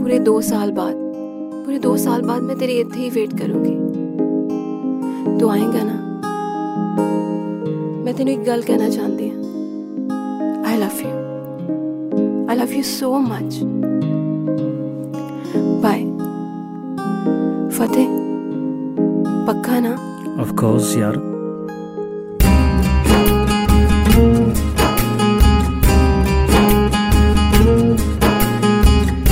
पूरे 2 साल बाद मैं तेरी इत्थे ही वेट करूंगी। तू आएगा ना? मैं तेनू एक गल कहना चाहती हूँ। I love you so much. Bye. फतेह, पक्का ना? Of course यार।